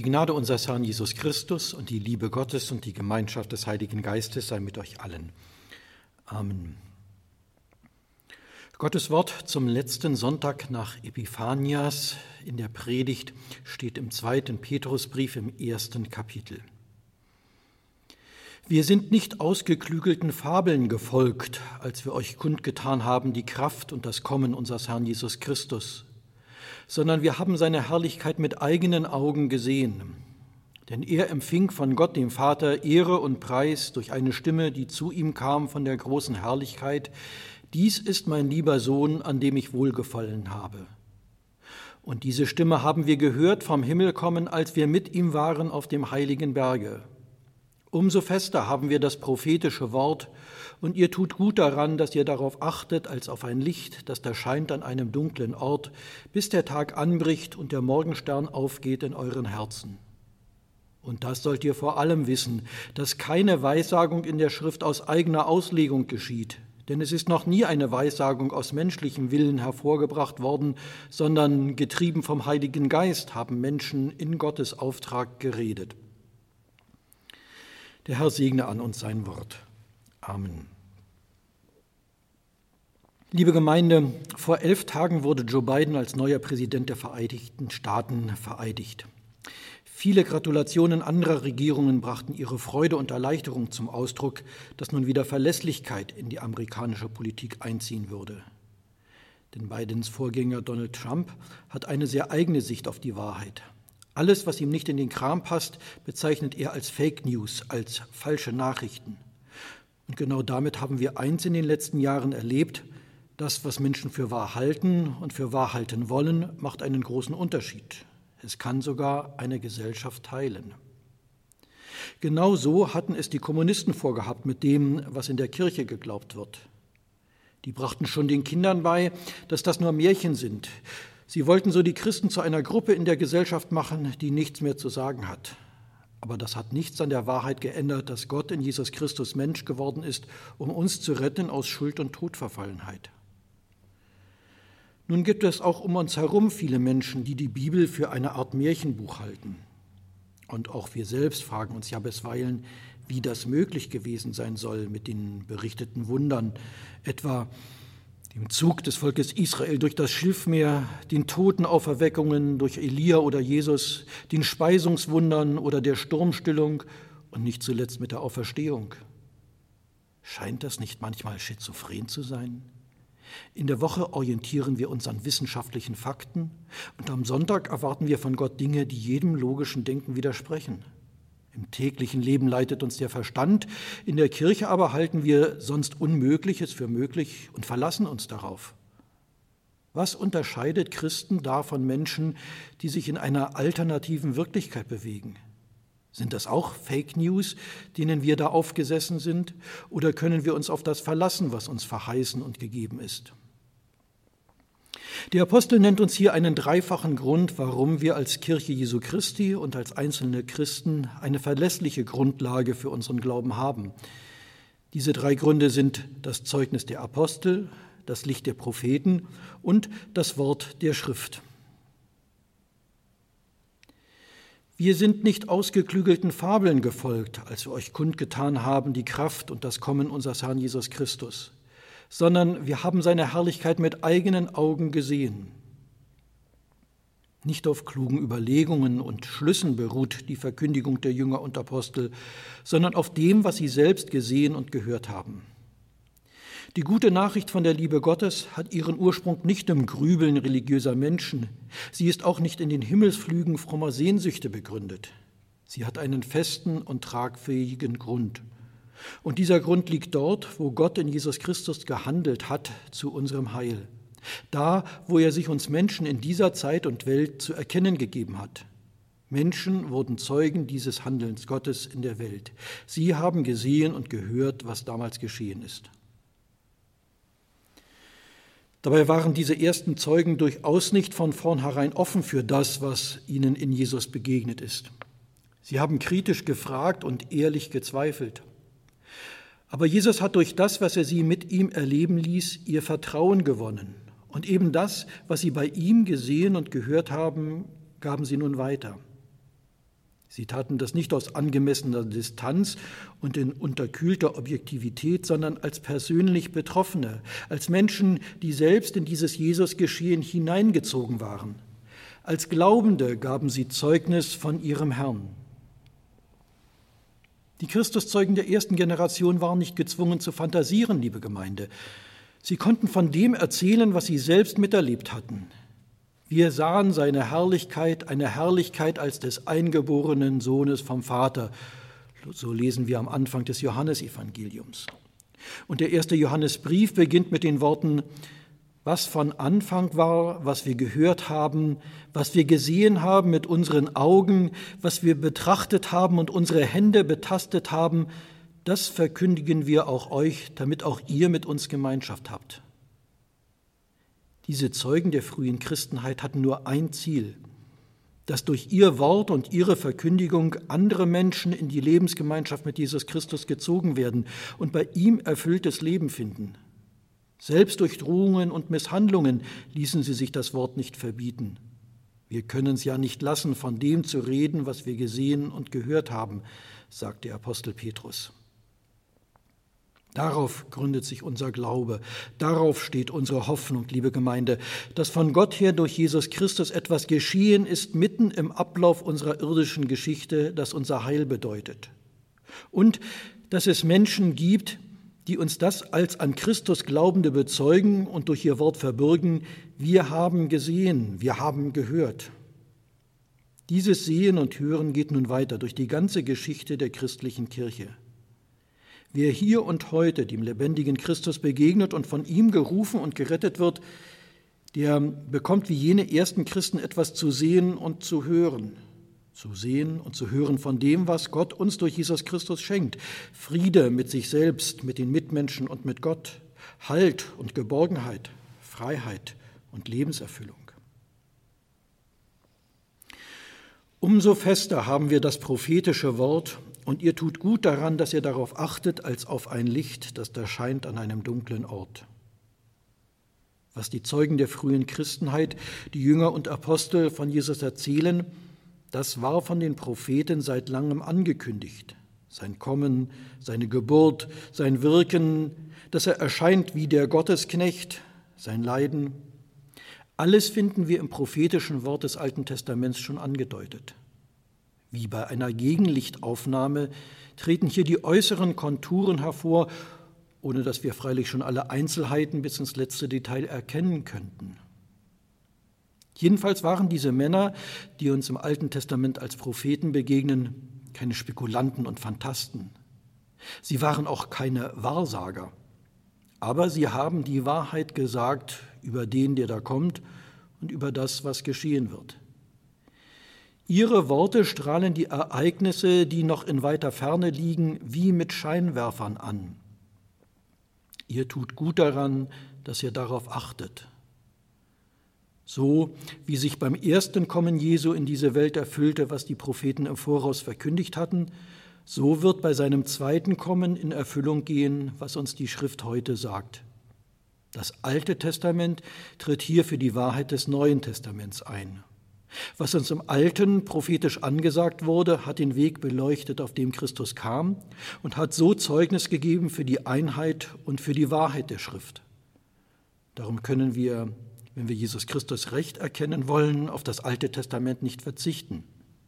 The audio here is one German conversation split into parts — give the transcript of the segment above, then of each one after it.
Die Gnade unseres Herrn Jesus Christus und die Liebe Gottes und die Gemeinschaft des Heiligen Geistes sei mit euch allen. Amen. Gottes Wort zum letzten Sonntag nach Epiphanias in der Predigt steht im 2. Petrusbrief im 1. Kapitel. Wir sind nicht ausgeklügelten Fabeln gefolgt, als wir euch kundgetan haben die Kraft und das Kommen unseres Herrn Jesus Christus, sondern wir haben seine Herrlichkeit mit eigenen Augen gesehen. Denn er empfing von Gott, dem Vater, Ehre und Preis durch eine Stimme, die zu ihm kam von der großen Herrlichkeit: Dies ist mein lieber Sohn, an dem ich wohlgefallen habe. Und diese Stimme haben wir gehört vom Himmel kommen, als wir mit ihm waren auf dem heiligen Berge. Umso fester haben wir das prophetische Wort, und ihr tut gut daran, dass ihr darauf achtet, als auf ein Licht, das da scheint an einem dunklen Ort, bis der Tag anbricht und der Morgenstern aufgeht in euren Herzen. Und das sollt ihr vor allem wissen, dass keine Weissagung in der Schrift aus eigener Auslegung geschieht, denn es ist noch nie eine Weissagung aus menschlichem Willen hervorgebracht worden, sondern getrieben vom Heiligen Geist haben Menschen in Gottes Auftrag geredet. Der Herr segne an uns sein Wort. Amen. Liebe Gemeinde, vor 11 Tagen wurde Joe Biden als neuer Präsident der Vereinigten Staaten vereidigt. Viele Gratulationen anderer Regierungen brachten ihre Freude und Erleichterung zum Ausdruck, dass nun wieder Verlässlichkeit in die amerikanische Politik einziehen würde. Denn Bidens Vorgänger Donald Trump hat eine sehr eigene Sicht auf die Wahrheit. Alles, was ihm nicht in den Kram passt, bezeichnet er als Fake News, als falsche Nachrichten. Und genau damit haben wir eins in den letzten Jahren erlebt: Das, was Menschen für wahr halten und für wahr halten wollen, macht einen großen Unterschied. Es kann sogar eine Gesellschaft teilen. Genau so hatten es die Kommunisten vorgehabt mit dem, was in der Kirche geglaubt wird. Die brachten schon den Kindern bei, dass das nur Märchen sind. Sie wollten so die Christen zu einer Gruppe in der Gesellschaft machen, die nichts mehr zu sagen hat. Aber das hat nichts an der Wahrheit geändert, dass Gott in Jesus Christus Mensch geworden ist, um uns zu retten aus Schuld und Todverfallenheit. Nun gibt es auch um uns herum viele Menschen, die die Bibel für eine Art Märchenbuch halten. Und auch wir selbst fragen uns ja bisweilen, wie das möglich gewesen sein soll mit den berichteten Wundern, etwa dem Zug des Volkes Israel durch das Schilfmeer, den Totenauferweckungen durch Elia oder Jesus, den Speisungswundern oder der Sturmstillung und nicht zuletzt mit der Auferstehung. Scheint das nicht manchmal schizophren zu sein? In der Woche orientieren wir uns an wissenschaftlichen Fakten und am Sonntag erwarten wir von Gott Dinge, die jedem logischen Denken widersprechen. Im täglichen Leben leitet uns der Verstand, in der Kirche aber halten wir sonst Unmögliches für möglich und verlassen uns darauf. Was unterscheidet Christen da von Menschen, die sich in einer alternativen Wirklichkeit bewegen? Sind das auch Fake News, denen wir da aufgesessen sind, oder können wir uns auf das verlassen, was uns verheißen und gegeben ist? Der Apostel nennt uns hier einen dreifachen Grund, warum wir als Kirche Jesu Christi und als einzelne Christen eine verlässliche Grundlage für unseren Glauben haben. Diese 3 Gründe sind das Zeugnis der Apostel, das Licht der Propheten und das Wort der Schrift. Wir sind nicht ausgeklügelten Fabeln gefolgt, als wir euch kundgetan haben die Kraft und das Kommen unseres Herrn Jesus Christus, sondern wir haben seine Herrlichkeit mit eigenen Augen gesehen. Nicht auf klugen Überlegungen und Schlüssen beruht die Verkündigung der Jünger und Apostel, sondern auf dem, was sie selbst gesehen und gehört haben. Die gute Nachricht von der Liebe Gottes hat ihren Ursprung nicht im Grübeln religiöser Menschen. Sie ist auch nicht in den Himmelsflügen frommer Sehnsüchte begründet. Sie hat einen festen und tragfähigen Grund. Und dieser Grund liegt dort, wo Gott in Jesus Christus gehandelt hat zu unserem Heil. Da, wo er sich uns Menschen in dieser Zeit und Welt zu erkennen gegeben hat. Menschen wurden Zeugen dieses Handelns Gottes in der Welt. Sie haben gesehen und gehört, was damals geschehen ist. Dabei waren diese ersten Zeugen durchaus nicht von vornherein offen für das, was ihnen in Jesus begegnet ist. Sie haben kritisch gefragt und ehrlich gezweifelt. Aber Jesus hat durch das, was er sie mit ihm erleben ließ, ihr Vertrauen gewonnen. Und eben das, was sie bei ihm gesehen und gehört haben, gaben sie nun weiter. Sie taten das nicht aus angemessener Distanz und in unterkühlter Objektivität, sondern als persönlich Betroffene, als Menschen, die selbst in dieses Jesusgeschehen hineingezogen waren. Als Glaubende gaben sie Zeugnis von ihrem Herrn. Die Christuszeugen der ersten Generation waren nicht gezwungen zu fantasieren, liebe Gemeinde. Sie konnten von dem erzählen, was sie selbst miterlebt hatten. Wir sahen seine Herrlichkeit, eine Herrlichkeit als des eingeborenen Sohnes vom Vater. So lesen wir am Anfang des Johannesevangeliums. Und der erste Johannesbrief beginnt mit den Worten: Was von Anfang war, was wir gehört haben, was wir gesehen haben mit unseren Augen, was wir betrachtet haben und unsere Hände betastet haben, das verkündigen wir auch euch, damit auch ihr mit uns Gemeinschaft habt. Diese Zeugen der frühen Christenheit hatten nur ein Ziel, dass durch ihr Wort und ihre Verkündigung andere Menschen in die Lebensgemeinschaft mit Jesus Christus gezogen werden und bei ihm erfülltes Leben finden. Selbst durch Drohungen und Misshandlungen ließen sie sich das Wort nicht verbieten. Wir können es ja nicht lassen, von dem zu reden, was wir gesehen und gehört haben, sagt der Apostel Petrus. Darauf gründet sich unser Glaube, darauf steht unsere Hoffnung, liebe Gemeinde, dass von Gott her durch Jesus Christus etwas geschehen ist mitten im Ablauf unserer irdischen Geschichte, das unser Heil bedeutet. Und dass es Menschen gibt, die uns das als an Christus Glaubende bezeugen und durch ihr Wort verbürgen: Wir haben gesehen, wir haben gehört. Dieses Sehen und Hören geht nun weiter durch die ganze Geschichte der christlichen Kirche. Wer hier und heute dem lebendigen Christus begegnet und von ihm gerufen und gerettet wird, der bekommt wie jene ersten Christen etwas zu sehen und zu hören. Zu sehen und zu hören von dem, was Gott uns durch Jesus Christus schenkt. Friede mit sich selbst, mit den Mitmenschen und mit Gott. Halt und Geborgenheit, Freiheit und Lebenserfüllung. Umso fester haben wir das prophetische Wort, und ihr tut gut daran, dass ihr darauf achtet, als auf ein Licht, das da scheint an einem dunklen Ort. Was die Zeugen der frühen Christenheit, die Jünger und Apostel von Jesus erzählen, das war von den Propheten seit langem angekündigt. Sein Kommen, seine Geburt, sein Wirken, dass er erscheint wie der Gottesknecht, sein Leiden. Alles finden wir im prophetischen Wort des Alten Testaments schon angedeutet. Wie bei einer Gegenlichtaufnahme treten hier die äußeren Konturen hervor, ohne dass wir freilich schon alle Einzelheiten bis ins letzte Detail erkennen könnten. Jedenfalls waren diese Männer, die uns im Alten Testament als Propheten begegnen, keine Spekulanten und Phantasten. Sie waren auch keine Wahrsager, aber sie haben die Wahrheit gesagt über den, der da kommt, und über das, was geschehen wird. Ihre Worte strahlen die Ereignisse, die noch in weiter Ferne liegen, wie mit Scheinwerfern an. Ihr tut gut daran, dass ihr darauf achtet. So wie sich beim ersten Kommen Jesu in diese Welt erfüllte, was die Propheten im Voraus verkündigt hatten, so wird bei seinem zweiten Kommen in Erfüllung gehen, was uns die Schrift heute sagt. Das Alte Testament tritt hier für die Wahrheit des Neuen Testaments ein. Was uns im Alten prophetisch angesagt wurde, hat den Weg beleuchtet, auf dem Christus kam, und hat so Zeugnis gegeben für die Einheit und für die Wahrheit der Schrift. Darum können wir, wenn wir Jesus Christus recht erkennen wollen, auf das Alte Testament nicht verzichten.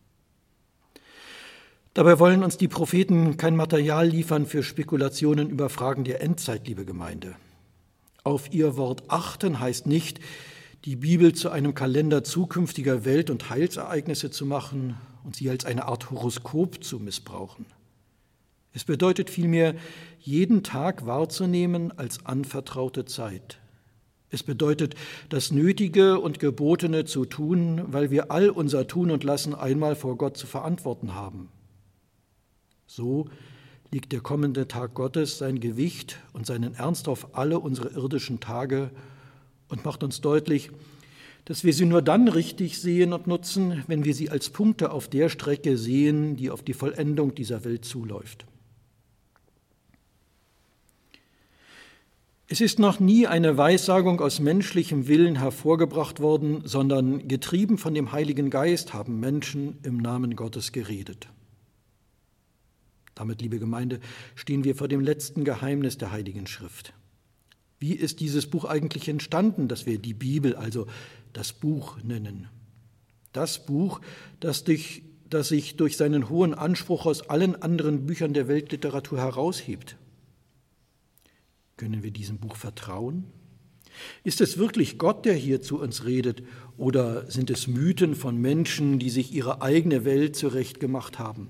Dabei wollen uns die Propheten kein Material liefern für Spekulationen über Fragen der Endzeit, liebe Gemeinde. Auf ihr Wort achten heißt nicht, die Bibel zu einem Kalender zukünftiger Welt- und Heilsereignisse zu machen und sie als eine Art Horoskop zu missbrauchen. Es bedeutet vielmehr, jeden Tag wahrzunehmen als anvertraute Zeit. Es bedeutet, das Nötige und Gebotene zu tun, weil wir all unser Tun und Lassen einmal vor Gott zu verantworten haben. So legt der kommende Tag Gottes sein Gewicht und seinen Ernst auf alle unsere irdischen Tage und macht uns deutlich, dass wir sie nur dann richtig sehen und nutzen, wenn wir sie als Punkte auf der Strecke sehen, die auf die Vollendung dieser Welt zuläuft. Es ist noch nie eine Weissagung aus menschlichem Willen hervorgebracht worden, sondern getrieben von dem Heiligen Geist haben Menschen im Namen Gottes geredet. Damit, liebe Gemeinde, stehen wir vor dem letzten Geheimnis der Heiligen Schrift. Wie ist dieses Buch eigentlich entstanden, das wir die Bibel, also das Buch nennen? Das Buch, das sich durch seinen hohen Anspruch aus allen anderen Büchern der Weltliteratur heraushebt. Können wir diesem Buch vertrauen? Ist es wirklich Gott, der hier zu uns redet, oder sind es Mythen von Menschen, die sich ihre eigene Welt zurechtgemacht haben?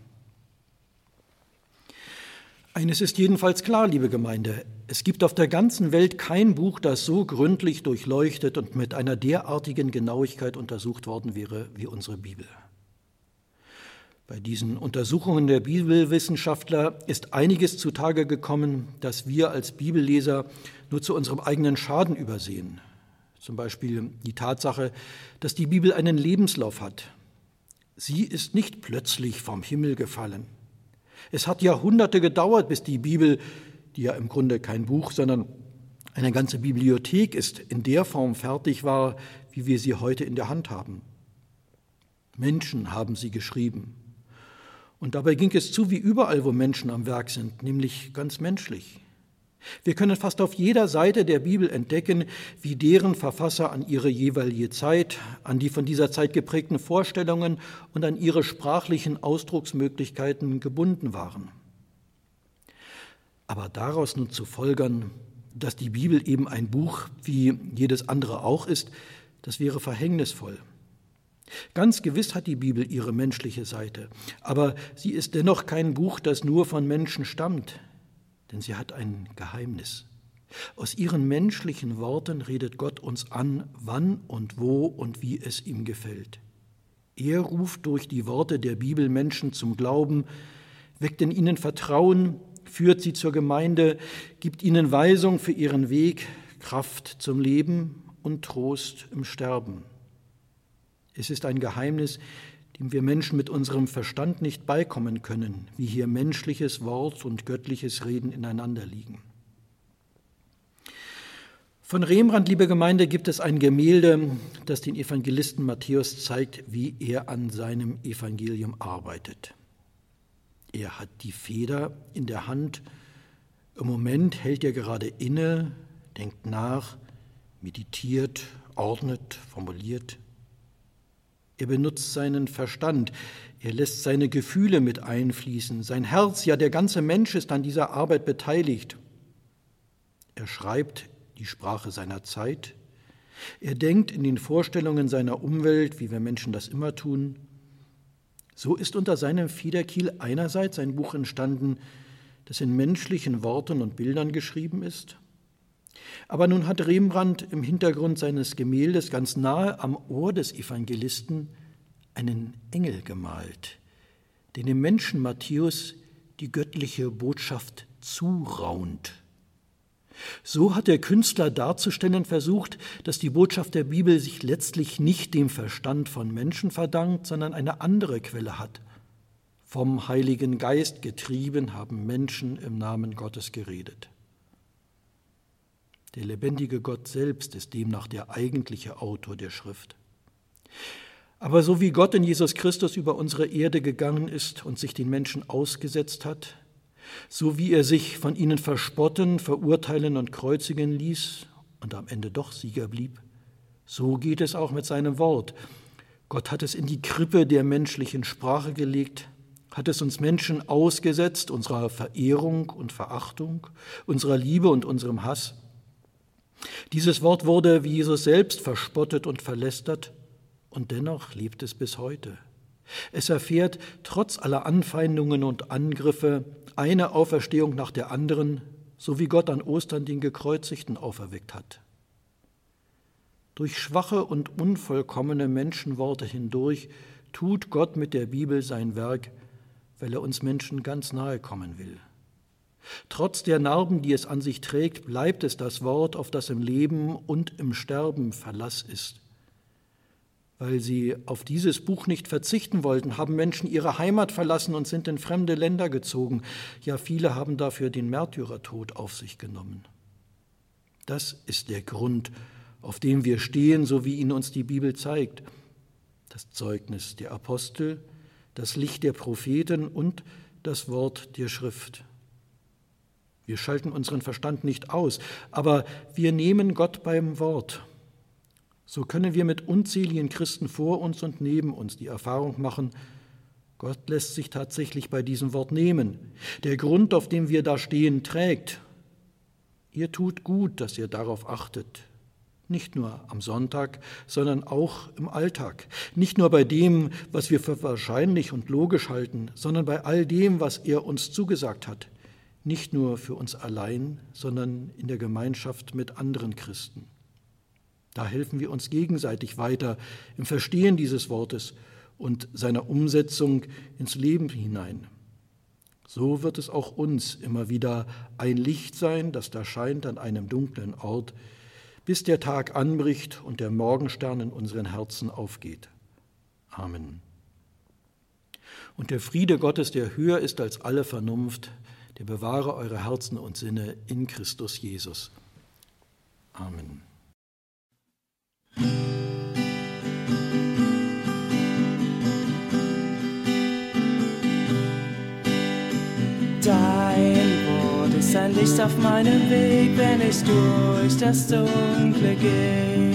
Eines ist jedenfalls klar, liebe Gemeinde, es gibt auf der ganzen Welt kein Buch, das so gründlich durchleuchtet und mit einer derartigen Genauigkeit untersucht worden wäre wie unsere Bibel. Bei diesen Untersuchungen der Bibelwissenschaftler ist einiges zutage gekommen, das wir als Bibelleser nur zu unserem eigenen Schaden übersehen. Zum Beispiel die Tatsache, dass die Bibel einen Lebenslauf hat. Sie ist nicht plötzlich vom Himmel gefallen. Es hat Jahrhunderte gedauert, bis die Bibel, die ja im Grunde kein Buch, sondern eine ganze Bibliothek ist, in der Form fertig war, wie wir sie heute in der Hand haben. Menschen haben sie geschrieben. Und dabei ging es zu wie überall, wo Menschen am Werk sind, nämlich ganz menschlich. Wir können fast auf jeder Seite der Bibel entdecken, wie deren Verfasser an ihre jeweilige Zeit, an die von dieser Zeit geprägten Vorstellungen und an ihre sprachlichen Ausdrucksmöglichkeiten gebunden waren. Aber daraus nun zu folgern, dass die Bibel eben ein Buch wie jedes andere auch ist, das wäre verhängnisvoll. Ganz gewiss hat die Bibel ihre menschliche Seite, aber sie ist dennoch kein Buch, das nur von Menschen stammt, denn sie hat ein Geheimnis. Aus ihren menschlichen Worten redet Gott uns an, wann und wo und wie es ihm gefällt. Er ruft durch die Worte der Bibel Menschen zum Glauben, weckt in ihnen Vertrauen, führt sie zur Gemeinde, gibt ihnen Weisung für ihren Weg, Kraft zum Leben und Trost im Sterben. Es ist ein Geheimnis, dem wir Menschen mit unserem Verstand nicht beikommen können, wie hier menschliches Wort und göttliches Reden ineinander liegen. Von Rembrandt, liebe Gemeinde, gibt es ein Gemälde, das den Evangelisten Matthäus zeigt, wie er an seinem Evangelium arbeitet. Er hat die Feder in der Hand. Im Moment hält er gerade inne, denkt nach, meditiert, ordnet, formuliert. Er benutzt seinen Verstand, er lässt seine Gefühle mit einfließen. Sein Herz, ja der ganze Mensch ist an dieser Arbeit beteiligt. Er schreibt die Sprache seiner Zeit. Er denkt in den Vorstellungen seiner Umwelt, wie wir Menschen das immer tun. So ist unter seinem Federkiel einerseits ein Buch entstanden, das in menschlichen Worten und Bildern geschrieben ist. Aber nun hat Rembrandt im Hintergrund seines Gemäldes ganz nahe am Ohr des Evangelisten einen Engel gemalt, der dem Menschen Matthäus die göttliche Botschaft zuraunt. So hat der Künstler darzustellen versucht, dass die Botschaft der Bibel sich letztlich nicht dem Verstand von Menschen verdankt, sondern eine andere Quelle hat. Vom Heiligen Geist getrieben haben Menschen im Namen Gottes geredet. Der lebendige Gott selbst ist demnach der eigentliche Autor der Schrift. Aber so wie Gott in Jesus Christus über unsere Erde gegangen ist und sich den Menschen ausgesetzt hat, so wie er sich von ihnen verspotten, verurteilen und kreuzigen ließ und am Ende doch Sieger blieb, so geht es auch mit seinem Wort. Gott hat es in die Krippe der menschlichen Sprache gelegt, hat es uns Menschen ausgesetzt, unserer Verehrung und Verachtung, unserer Liebe und unserem Hass. Dieses Wort wurde, wie Jesus selbst, verspottet und verlästert, und dennoch lebt es bis heute. Es erfährt trotz aller Anfeindungen und Angriffe eine Auferstehung nach der anderen, so wie Gott an Ostern den Gekreuzigten auferweckt hat. Durch schwache und unvollkommene Menschenworte hindurch tut Gott mit der Bibel sein Werk, weil er uns Menschen ganz nahe kommen will. Trotz der Narben, die es an sich trägt, bleibt es das Wort, auf das im Leben und im Sterben Verlass ist. Weil sie auf dieses Buch nicht verzichten wollten, haben Menschen ihre Heimat verlassen und sind in fremde Länder gezogen. Ja, viele haben dafür den Märtyrertod auf sich genommen. Das ist der Grund, auf dem wir stehen, so wie ihn uns die Bibel zeigt. Das Zeugnis der Apostel, das Licht der Propheten und das Wort der Schrift. Wir schalten unseren Verstand nicht aus, aber wir nehmen Gott beim Wort. So können wir mit unzähligen Christen vor uns und neben uns die Erfahrung machen, Gott lässt sich tatsächlich bei diesem Wort nehmen. Der Grund, auf dem wir da stehen, trägt. Ihr tut gut, dass ihr darauf achtet. Nicht nur am Sonntag, sondern auch im Alltag. Nicht nur bei dem, was wir für wahrscheinlich und logisch halten, sondern bei all dem, was er uns zugesagt hat. Nicht nur für uns allein, sondern in der Gemeinschaft mit anderen Christen. Da helfen wir uns gegenseitig weiter im Verstehen dieses Wortes und seiner Umsetzung ins Leben hinein. So wird es auch uns immer wieder ein Licht sein, das da scheint an einem dunklen Ort, bis der Tag anbricht und der Morgenstern in unseren Herzen aufgeht. Amen. Und der Friede Gottes, der höher ist als alle Vernunft, der bewahre eure Herzen und Sinne in Christus Jesus. Amen. Dein Wort ist ein Licht auf meinem Weg, wenn ich durch das Dunkle gehe.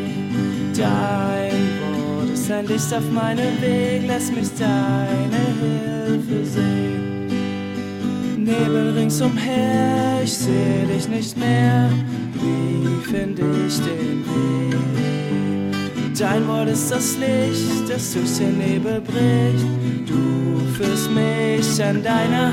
Dein Wort ist ein Licht auf meinem Weg, lass mich deine Hilfe sehen. Nebel ringsumher, ich seh dich nicht mehr, wie finde ich den Weg? Dein Wort ist das Licht, das durch den Nebel bricht, du führst mich an deiner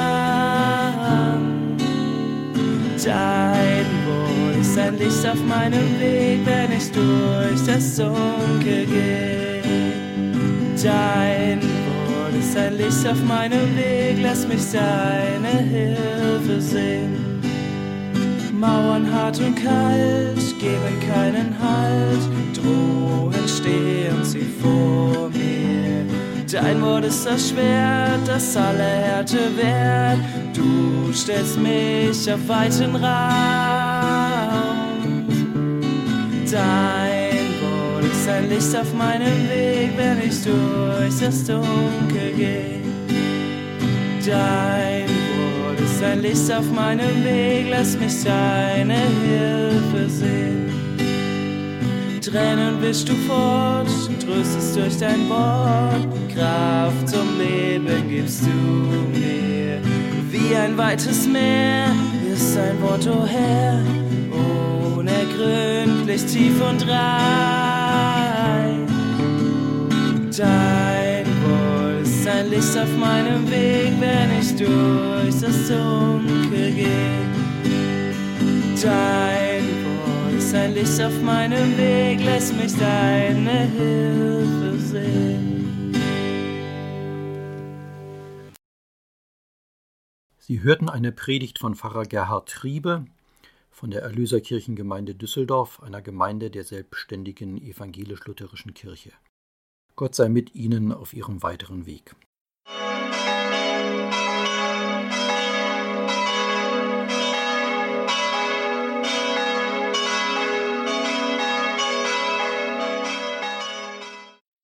Hand. Dein Wort ist ein Licht auf meinem Weg, wenn ich durch das Dunkel gehe. Dein Wort ist ein Licht auf meinem Weg, lass mich deine Hilfe sehen. Mauern hart und kalt, geben keinen Halt, drohen stehen sie vor mir. Dein Wort ist das Schwert, das alle Härte wehrt, du stellst mich auf weiten Raum. Dein Wort ist ein Licht auf meinem Weg, wenn ich durch das Dunkel gehe. Dein Wort ist ein Licht auf meinem Weg, lass mich deine Hilfe sehen. Tränen wischst du fort, tröstest durch dein Wort, Kraft zum Leben gibst du mir. Wie ein weites Meer ist dein Wort, o Herr, unergründlich tief und rein. Dein Wort ist ein Licht auf meinem Weg, wenn ich durch das Dunkel gehe. Dein Wort ist ein Licht auf meinem Weg, lass mich deine Hilfe sehen. Sie hörten eine Predigt von Pfarrer Gerhard Triebe von der Erlöserkirchengemeinde Düsseldorf, einer Gemeinde der selbstständigen evangelisch-lutherischen Kirche. Gott sei mit Ihnen auf Ihrem weiteren Weg.